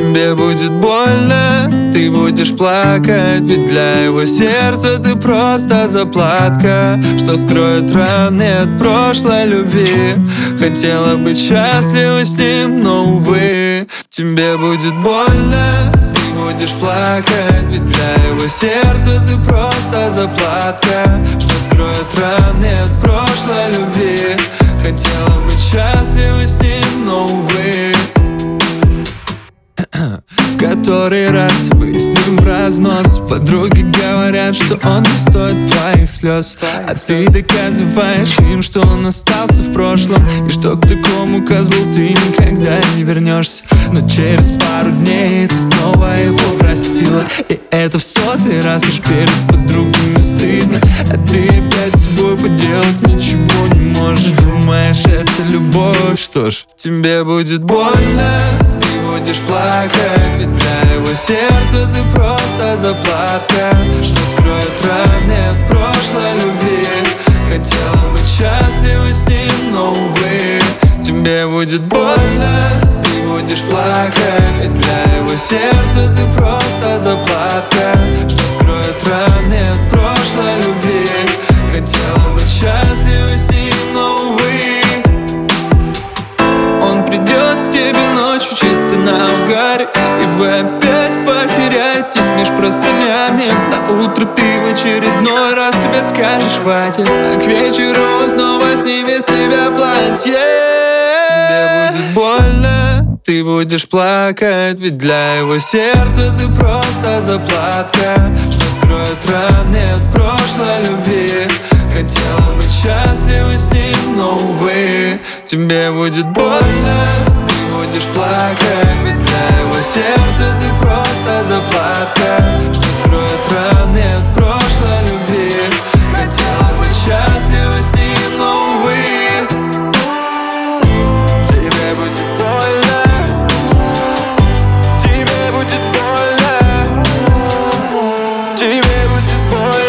Тебе будет больно, ты будешь плакать, ведь для его сердца ты просто заплатка, что скроет раны от прошлой любви. Хотела быть счастлива с ним, но увы. Тебе будет больно, ты будешь плакать, ведь для его сердца ты просто заплатка, что скроет раны от прошлой любви. Хотела быть счастлива с ним, но увы. В который раз вы с ним в разнос. Подруги говорят, что он не стоит твоих слез, а ты доказываешь им, что он остался в прошлом, и что к такому козлу ты никогда не вернешься. Но через пару дней ты снова его простила, и это в 100-й раз уж перед подругами стыдно. А ты опять с собой поделать ничего не можешь. Думаешь, это любовь? Что ж, тебе будет больно, будешь плакать, ведь для его сердца ты просто заплатка, что скроет раны от прошлой любви. Хотела быть счастлива с ним, но увы. Тебе будет больно, ты будешь плакать, ведь для его сердца ты просто заплатка, что скроет раны от прошлой любви. Хотела быть счастлива с ним, но увы. Он придет к тебе ночью чисто на угаре, и вы опять потеряетесь меж простынями. На утро ты в очередной раз себе скажешь хватит, а к вечеру он снова снимет с тебя платье. Тебе будет больно, ты будешь плакать, ведь для его сердца ты просто заплатка, что скроет раны от прошлой любви. Хотела быть счастлива с ним, но увы. Тебе будет больно, ты будешь плакать, ведь для его сердца ты просто заплатка, что скроет раны от прошлой любви. Хотела быть счастлива с ним, но увы. Тебе будет больно, тебе будет больно, тебе будет больно.